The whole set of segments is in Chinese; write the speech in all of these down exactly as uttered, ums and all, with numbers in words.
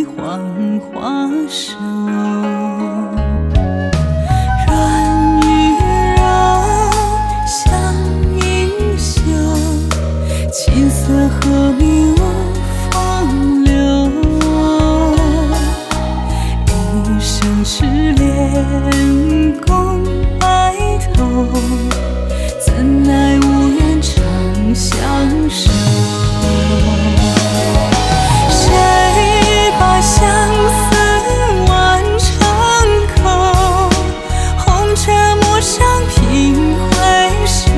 湍花瘦。软玉柔，香盈袖，琴瑟和鸣无风流。一生痴恋共白头，怎奈无缘长相守。谁把相思挽成口，红尘陌上凭回首。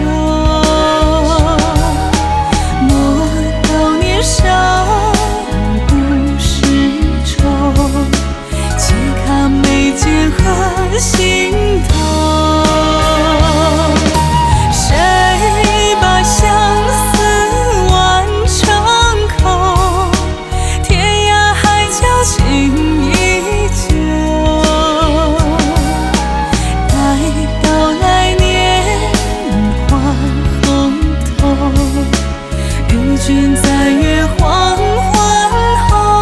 莫道年少不识愁，且看眉间和心头。谁把相思挽成口，天涯海角情依旧。待到来年花红透，与君再约黄昏后。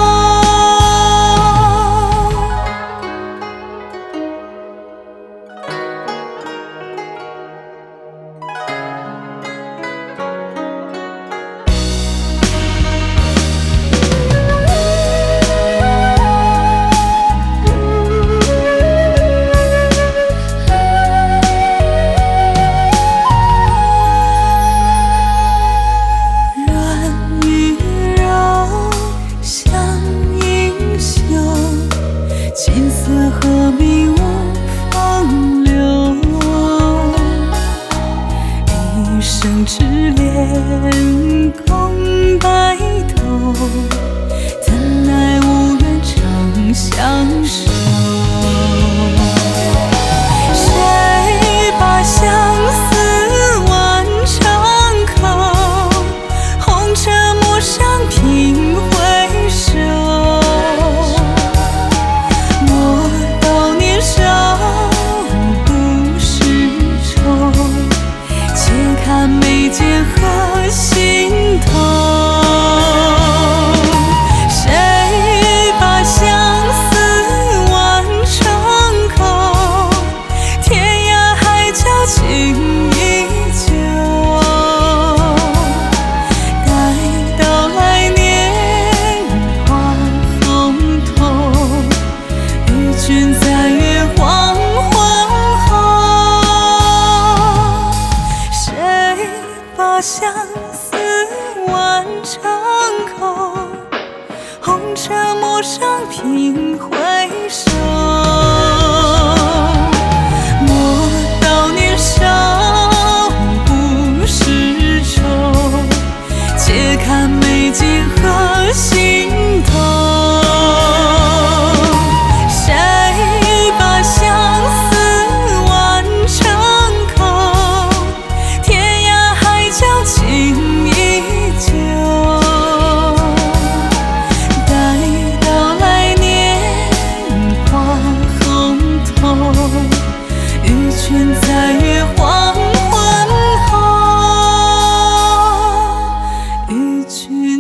软玉柔，香盈袖，琴瑟和鸣无风流。一生痴恋共白头，怎奈无缘长相守。谁把相思挽成口，红尘陌上凭回首。莫道年少不识愁，且看眉间和心头。谁把相思挽成口，天涯海角情依旧。待到来年花红透，与君再约黄昏后。谁把相思挽成口，红尘陌上凭回首。莫道年少不识愁，且看眉间和心头。谁把相思挽成口，天涯海角情依旧。待到来年花红透，与君再约黄昏后。与君